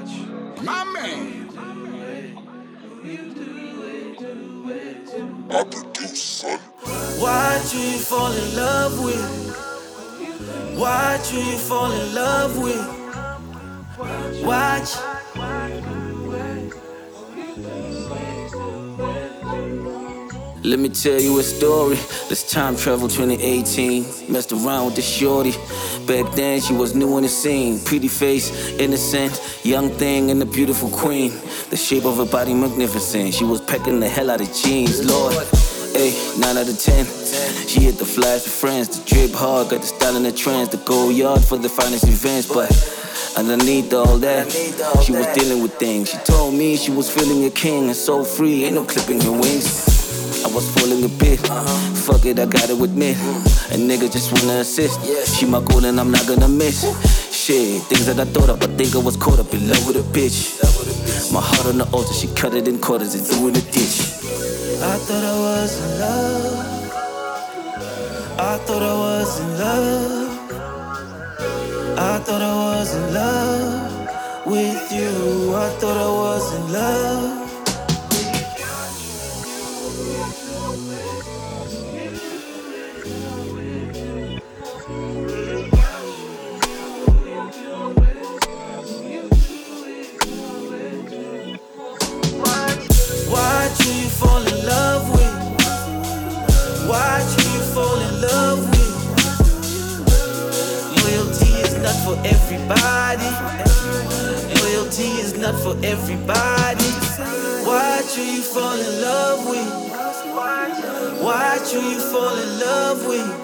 My man. What you fall in love with? What you fall in love with? Watch. Let me tell you a story. Let's time travel 2018. Messed around with the shorty. Back then she was new on the scene. Pretty face, innocent, young thing and a beautiful queen. The shape of her body magnificent. She was packing the hell out of jeans, Lord. Hey, 9 out of 10. She hit the flash with friends. The drip hard, got the style and the trends. The go yard for the finest events, but underneath all that, she was dealing with things. She told me she was feeling a king and so free, ain't no clipping her wings. I was falling a bit, fuck it, I gotta admit. A nigga just wanna assist. She my goal and I'm not gonna miss. Shit, things that I thought up, I think I was caught up in love with a bitch. My heart on the altar, she cut it in quarters and threw in the ditch. I thought I was in love. I thought I was in love. I thought I was in love with you. I thought I was in love. Why'd you fall in love with? Why'd you fall in love with? Loyalty is not for everybody. Loyalty is not for everybody. Why'd you fall in love with? Why'd you fall in love with?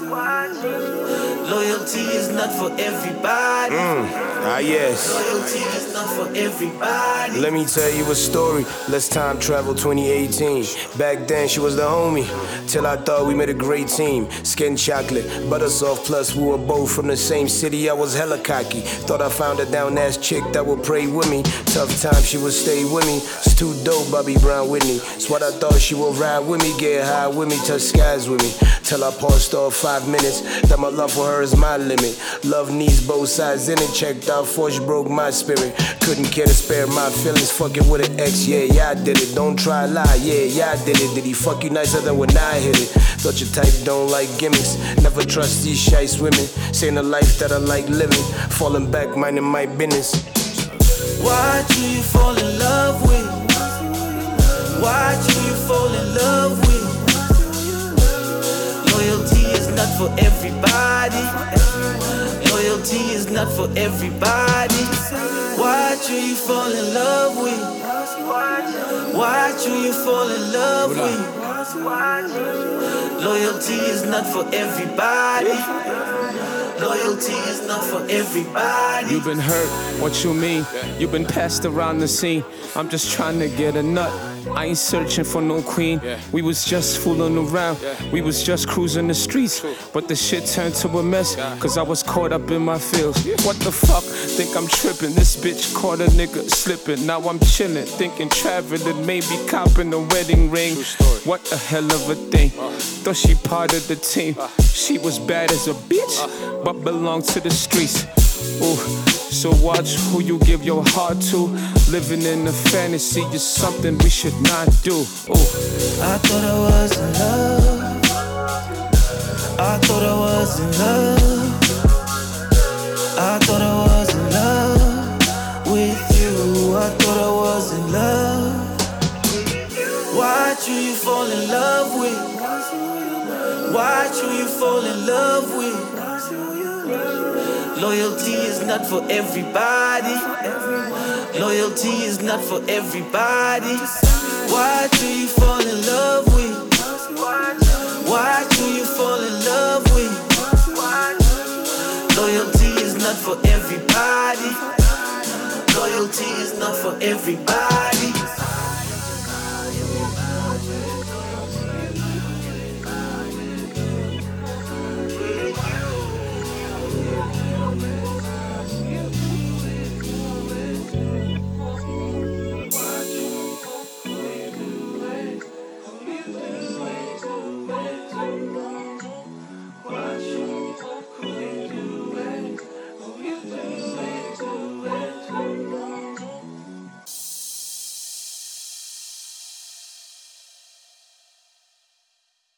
Loyalty is not for everybody. Yes. Loyalty is not for everybody. Let me tell you a story. Let's time travel 2018. Back then she was the homie, till I thought we made a great team. Skin chocolate, butter soft, plus we were both from the same city. I was hella cocky. Thought I found a down ass chick that would pray with me. Tough time, she would stay with me. It's too dope, Bobby Brown Whitney. It's what I thought she would ride with me, get high with me, touch skies with me. Till I paused off 5 minutes. That my love for her is my limit. Love needs both sides in it. Checked out before she broke my spirit. Couldn't care to spare my feelings. Fucking with an ex, yeah, I did it. Don't try lie, yeah, I did it. Did he fuck you nicer than when I hit it? Thought your type don't like gimmicks. Never trust these shice women. Saying the life that I like living. Falling back, minding my business. Why'd you fall in love with? Why'd you fall in love with? Loyalty is not for everybody. Loyalty is not for everybody. Why'd you fall in love with? Why'd you fall in love with? Loyalty is not for everybody. Loyalty is not for everybody. You've been hurt, what you mean? You've been passed around the scene. I'm just trying to get a nut. I ain't searching for no queen. We was just fooling around. We was just cruising the streets. But the shit turned to a mess, cause I was caught up in my feels. What the fuck? Think I'm tripping. This bitch caught a nigga slipping. Now I'm chilling, thinking traveling, maybe copping a wedding ring. What a hell of a thing. Thought she part of the team. She was bad as a bitch, but belonged to the streets. Ooh, so watch who you give your heart to. Living in a fantasy is something we should not do. Ooh. I thought I was in love. I thought I was in love. I thought I was in love with you. I thought I was in love. Why'd you fall in love with? Why'd you fall in love with? Loyalty is not for everybody. Loyalty is not for everybody. Why do you fall in love with? Why do you fall in love with? Loyalty is not for everybody. Loyalty is not for everybody.